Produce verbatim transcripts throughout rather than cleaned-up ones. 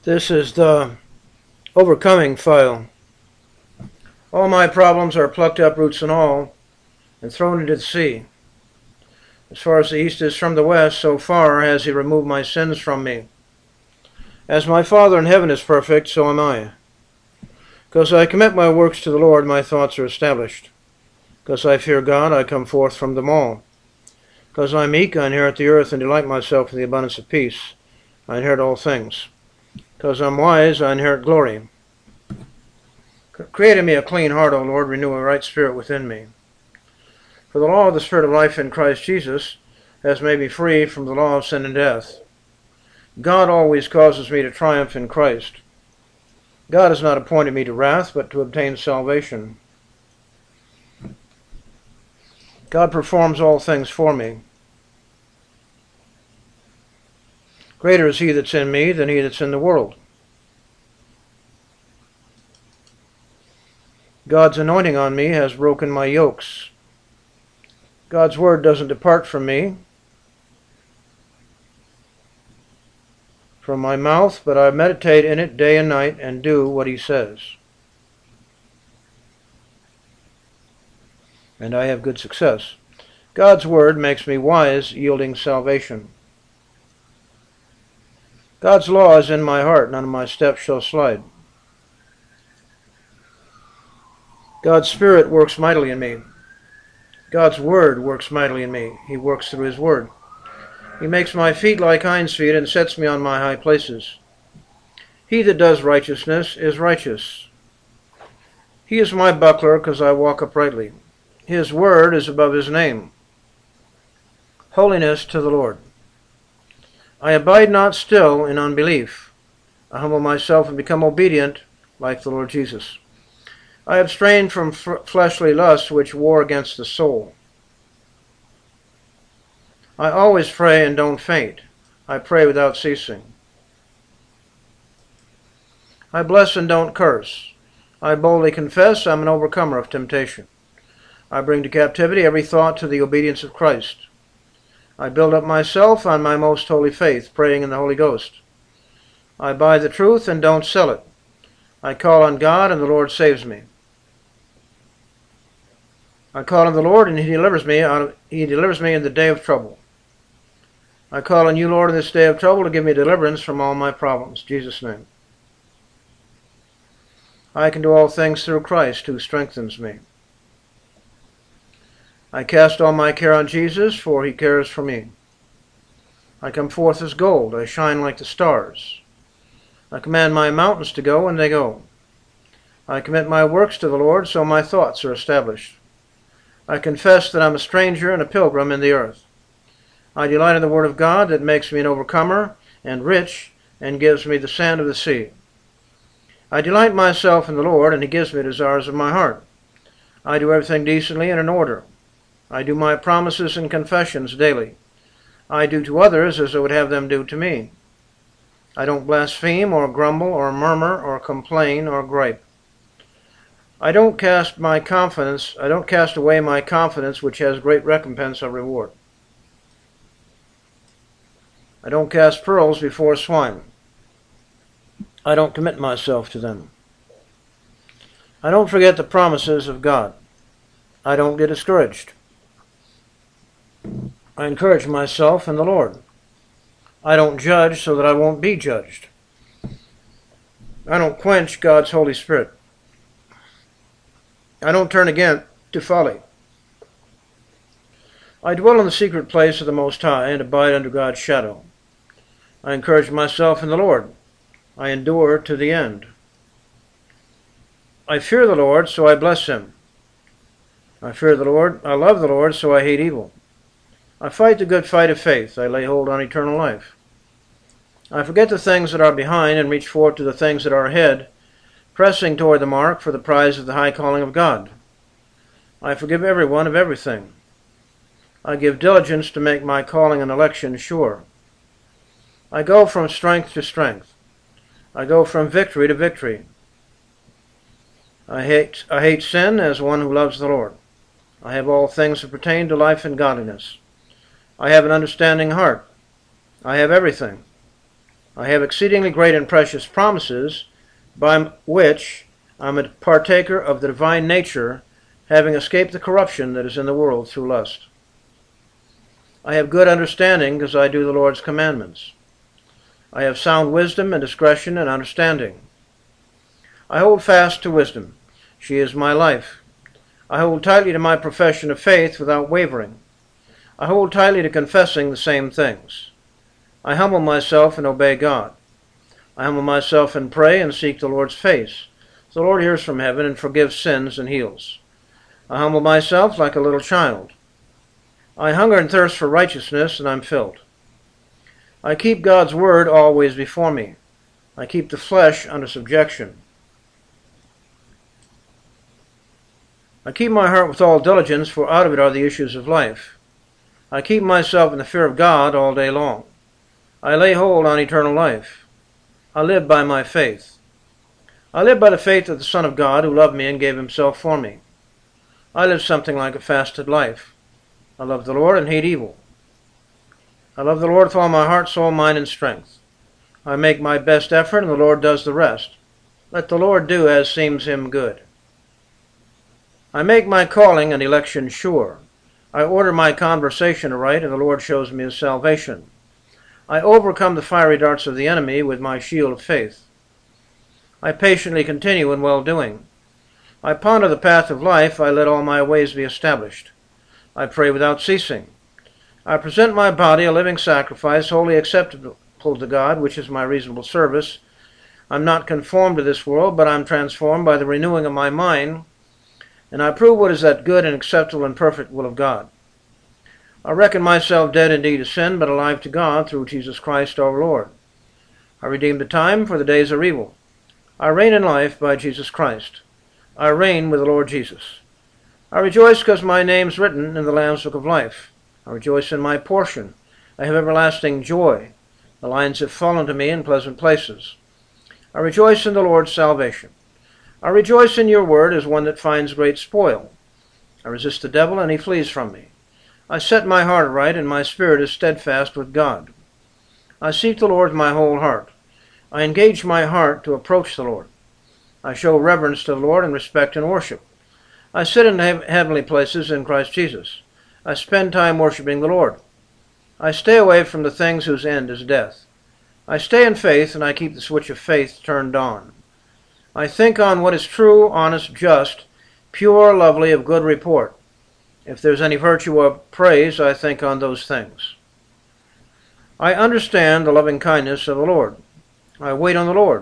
This is the overcoming file. All my problems are plucked up, roots and all, and thrown into the sea. As far as the east is from the west, so far has he removed my sins from me. As my Father in heaven is perfect, so am I. Because I commit my works to the Lord, my thoughts are established. Because I fear God, I come forth from them all. Because I am meek, I inherit the earth and delight myself in the abundance of peace. I inherit all things. Because I am wise, I inherit glory. Create in me a clean heart, O Lord, renew a right spirit within me. For the law of the Spirit of life in Christ Jesus has made me free from the law of sin and death. God always causes me to triumph in Christ. God has not appointed me to wrath, but to obtain salvation. God performs all things for me. Greater is he that's in me than he that's in the world. God's anointing on me has broken my yokes. God's word doesn't depart from me, from my mouth, but I meditate in it day and night and do what he says. And I have good success. God's word makes me wise, yielding salvation. God's law is in my heart, none of my steps shall slide. God's Spirit works mightily in me. God's word works mightily in me. He works through his word. He makes my feet like hinds' feet and sets me on my high places. He that does righteousness is righteous. He is my buckler, because I walk uprightly. His word is above his name. Holiness to the Lord. I abide not still in unbelief. I humble myself and become obedient like the Lord Jesus. I abstain from fleshly lusts which war against the soul. I always pray and don't faint. I pray without ceasing. I bless and don't curse. I boldly confess I'm an overcomer of temptation. I bring to captivity every thought to the obedience of Christ. I build up myself on my most holy faith, praying in the Holy Ghost. I buy the truth and don't sell it. I call on God and the Lord saves me. I call on the Lord and he delivers me out of, he delivers me in the day of trouble. I call on you, Lord, in this day of trouble to give me deliverance from all my problems. In Jesus' name. I can do all things through Christ who strengthens me. I cast all my care on Jesus, for he cares for me. I come forth as gold. I shine like the stars. I command my mountains to go, and they go. I commit my works to the Lord, so my thoughts are established. I confess that I'm a stranger and a pilgrim in the earth. I delight in the word of God that makes me an overcomer and rich and gives me the sand of the sea. I delight myself in the Lord, and he gives me the desires of my heart. I do everything decently and in order. I do my promises and confessions daily. I do to others as I would have them do to me. I don't blaspheme or grumble or murmur or complain or gripe. I don't cast my confidence, I don't cast away my confidence, which has great recompense of reward. I don't cast pearls before swine. I don't commit myself to them. I don't forget the promises of God. I don't get discouraged. I encourage myself in the Lord. I don't judge so that I won't be judged. I don't quench God's Holy Spirit. I don't turn again to folly. I dwell in the secret place of the Most High and abide under God's shadow. I encourage myself in the Lord. I endure to the end. I fear the Lord, so I bless him. I fear the Lord, I love the Lord, so I hate evil. I fight the good fight of faith. I lay hold on eternal life. I forget the things that are behind and reach forward to the things that are ahead, pressing toward the mark for the prize of the high calling of God. I forgive everyone of everything. I give diligence to make my calling and election sure. I go from strength to strength. I go from victory to victory. I hate, I hate sin as one who loves the Lord. I have all things that pertain to life and godliness. I have an understanding heart. I have everything. I have exceedingly great and precious promises, by which I am a partaker of the divine nature, having escaped the corruption that is in the world through lust. I have good understanding, because I do the Lord's commandments. I have sound wisdom and discretion and understanding. I hold fast to wisdom. She is my life. I hold tightly to my profession of faith without wavering. I hold tightly to confessing the same things. I humble myself and obey God. I humble myself and pray and seek the Lord's face. The Lord hears from heaven and forgives sins and heals. I humble myself like a little child. I hunger and thirst for righteousness, and I'm filled. I keep God's word always before me. I keep the flesh under subjection. I keep my heart with all diligence, for out of it are the issues of life. I keep myself in the fear of God all day long. I lay hold on eternal life. I live by my faith. I live by the faith of the Son of God, who loved me and gave himself for me. I live something like a fasted life. I love the Lord and hate evil. I love the Lord with all my heart, soul, mind, and strength. I make my best effort, and the Lord does the rest. Let the Lord do as seems him good. I make my calling and election sure. I order my conversation aright, and the Lord shows me his salvation. I overcome the fiery darts of the enemy with my shield of faith. I patiently continue in well-doing. I ponder the path of life. I let all my ways be established. I pray without ceasing. I present my body a living sacrifice, wholly acceptable to God, which is my reasonable service. I'm not conformed to this world, but I'm transformed by the renewing of my mind, and I prove what is that good and acceptable and perfect will of God. I reckon myself dead indeed to sin, but alive to God through Jesus Christ our Lord. I redeem the time, for the days are evil. I reign in life by Jesus Christ. I reign with the Lord Jesus. I rejoice because my name's written in the Lamb's Book of Life. I rejoice in my portion. I have everlasting joy. The lines have fallen to me in pleasant places. I rejoice in the Lord's salvation. I rejoice in your word as one that finds great spoil. I resist the devil, and he flees from me. I set my heart aright, and my spirit is steadfast with God. I seek the Lord with my whole heart. I engage my heart to approach the Lord. I show reverence to the Lord and respect and worship. I sit in heavenly places in Christ Jesus. I spend time worshiping the Lord. I stay away from the things whose end is death. I stay in faith, and I keep the switch of faith turned on. I think on what is true, honest, just, pure, lovely, of good report. If there's any virtue or praise, I think on those things. I understand the loving kindness of the Lord. I wait on the Lord.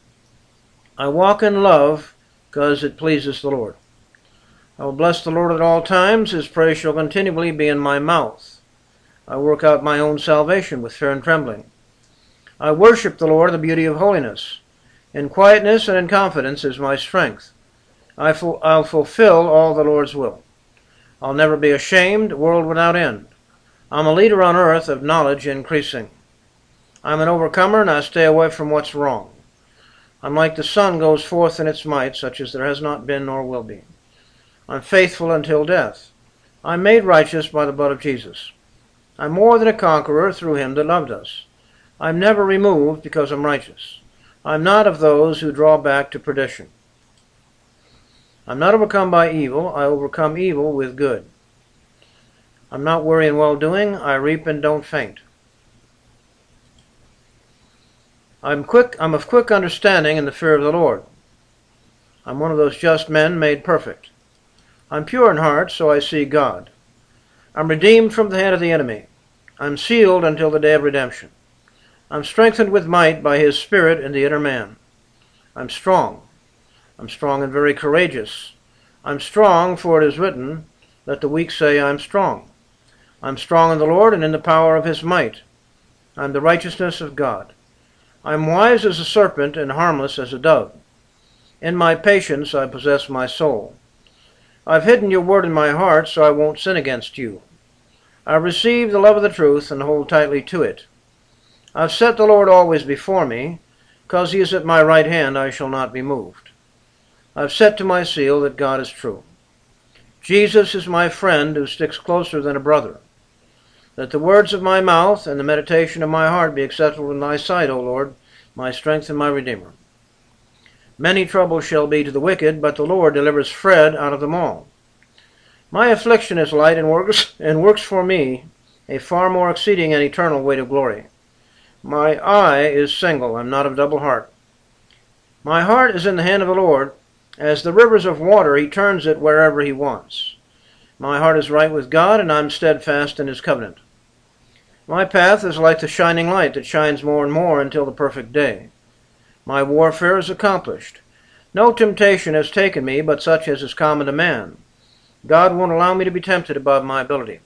I walk in love, because it pleases the Lord. I will bless the Lord at all times. His praise shall continually be in my mouth. I work out my own salvation with fear and trembling. I worship the Lord in the beauty of holiness. In quietness and in confidence is my strength. I ful- I'll fulfill all the Lord's will. I'll never be ashamed, world without end. I'm a leader on earth of knowledge increasing. I'm an overcomer, and I stay away from what's wrong. I'm like the sun goes forth in its might, such as there has not been nor will be. I'm faithful until death. I'm made righteous by the blood of Jesus. I'm more than a conqueror through him that loved us. I'm never removed because I'm righteous. I'm not of those who draw back to perdition. I'm not overcome by evil. I overcome evil with good. I'm not weary in well-doing. I reap and don't faint. I'm quick. I'm of quick understanding in the fear of the Lord. I'm one of those just men made perfect. I'm pure in heart, so I see God. I'm redeemed from the hand of the enemy. I'm sealed until the day of redemption. I'm strengthened with might by his Spirit in the inner man. I'm strong. I'm strong and very courageous. I'm strong, for it is written, let the weak say, I'm strong. I'm strong in the Lord and in the power of his might. I'm the righteousness of God. I'm wise as a serpent and harmless as a dove. In my patience I possess my soul. I've hidden your word in my heart, so I won't sin against you. I've received the love of the truth and hold tightly to it. I've set the Lord always before me. Because he is at my right hand, I shall not be moved. I've set to my seal that God is true. Jesus is my friend who sticks closer than a brother. Let the words of my mouth and the meditation of my heart be acceptable in thy sight, O Lord, my strength and my Redeemer. Many troubles shall be to the wicked, but the Lord delivers Fred out of them all. My affliction is light and works, and works for me a far more exceeding and eternal weight of glory. My eye is single, I am not of double heart. My heart is in the hand of the Lord. As the rivers of water, he turns it wherever he wants. My heart is right with God, and I am steadfast in his covenant. My path is like the shining light that shines more and more until the perfect day. My warfare is accomplished. No temptation has taken me but such as is common to man. God won't allow me to be tempted above my ability.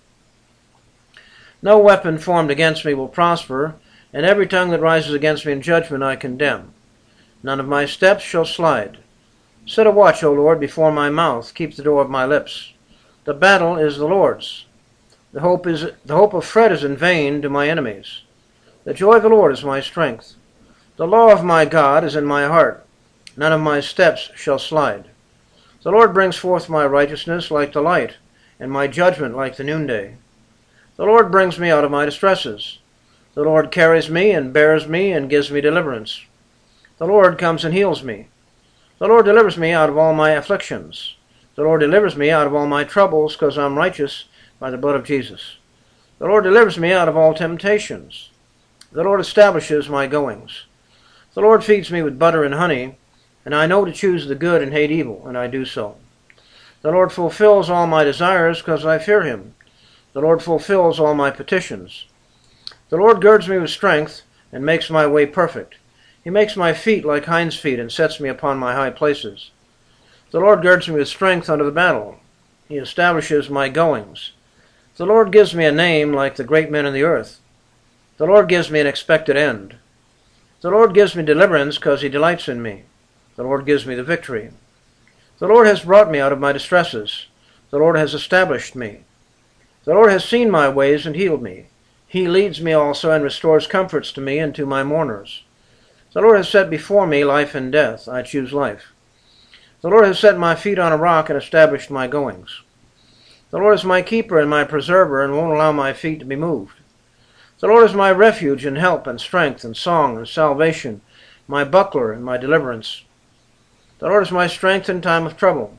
No weapon formed against me will prosper, and every tongue that rises against me in judgment I condemn. None of my steps shall slide. Set a watch, O Lord, before my mouth. Keep the door of my lips. The battle is the Lord's. The hope is the hope of Fred is in vain to my enemies. The joy of the Lord is my strength. The law of my God is in my heart. None of my steps shall slide. The Lord brings forth my righteousness like the light, and my judgment like the noonday. The Lord brings me out of my distresses. The Lord carries me and bears me and gives me deliverance. The Lord comes and heals me. The Lord delivers me out of all my afflictions. The Lord delivers me out of all my troubles, because I am righteous by the blood of Jesus. The Lord delivers me out of all temptations. The Lord establishes my goings. The Lord feeds me with butter and honey, and I know to choose the good and hate evil, and I do so. The Lord fulfills all my desires, because I fear him. The Lord fulfills all my petitions. The Lord girds me with strength, and makes my way perfect. He makes my feet like hinds' feet, and sets me upon my high places. The Lord girds me with strength unto the battle. He establishes my goings. The Lord gives me a name like the great men in the earth. The Lord gives me an expected end. The Lord gives me deliverance, because he delights in me. The Lord gives me the victory. The Lord has brought me out of my distresses. The Lord has established me. The Lord has seen my ways and healed me. He leads me also and restores comforts to me and to my mourners. The Lord has set before me life and death. I choose life. The Lord has set my feet on a rock and established my goings. The Lord is my keeper and my preserver, and won't allow my feet to be moved. The Lord is my refuge and help and strength and song and salvation, my buckler and my deliverance. The Lord is my strength in time of trouble.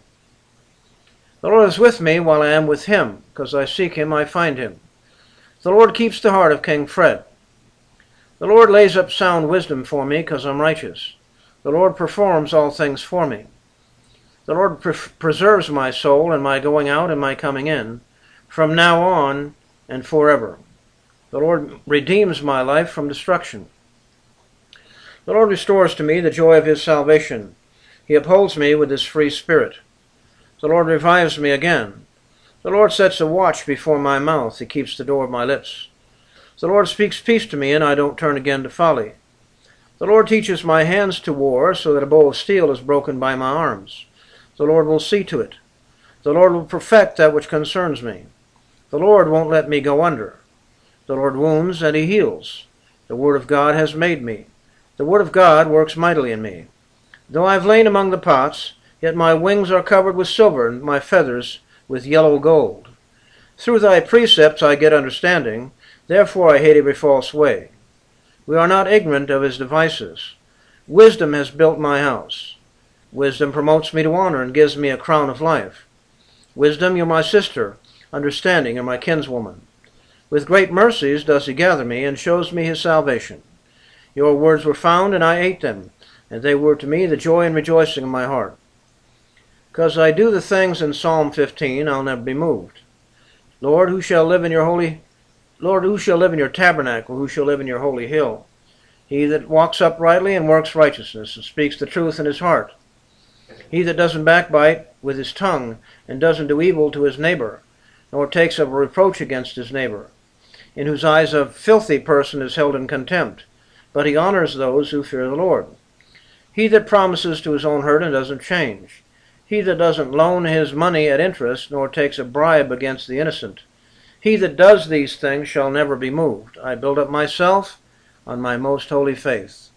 The Lord is with me while I am with him, because I seek him, I find him. The Lord keeps the heart of King Fred. The Lord lays up sound wisdom for me, because I'm righteous. The Lord performs all things for me. The Lord pre preserves my soul and my going out and my coming in, from now on and forever. The Lord redeems my life from destruction. The Lord restores to me the joy of his salvation. He upholds me with his free spirit. The Lord revives me again. The Lord sets a watch before my mouth. He keeps the door of my lips. The Lord speaks peace to me, and I don't turn again to folly. The Lord teaches my hands to war, so that a bow of steel is broken by my arms. The Lord will see to it. The Lord will perfect that which concerns me. The Lord won't let me go under. The Lord wounds, and he heals. The word of God has made me. The word of God works mightily in me. Though I have lain among the pots, yet my wings are covered with silver, and my feathers with yellow gold. Through thy precepts I get understanding, therefore I hate every false way. We are not ignorant of his devices. Wisdom has built my house. Wisdom promotes me to honor and gives me a crown of life. Wisdom, you're my sister. Understanding, you're my kinswoman. With great mercies does he gather me, and shows me his salvation. Your words were found, and I ate them, and they were to me the joy and rejoicing of my heart. Because I do the things in Psalm fifteen, I'll never be moved. Lord, who shall live in your holy Lord, who shall live in your tabernacle? Who shall live in your holy hill? He that walks uprightly and works righteousness, and speaks the truth in his heart. He that doesn't backbite with his tongue, and doesn't do evil to his neighbor, nor takes up a reproach against his neighbor, in whose eyes a filthy person is held in contempt, but he honors those who fear the Lord. He that promises to his own hurt and doesn't change. He that doesn't loan his money at interest, nor takes a bribe against the innocent. He that does these things shall never be moved. I build up myself on my most holy faith.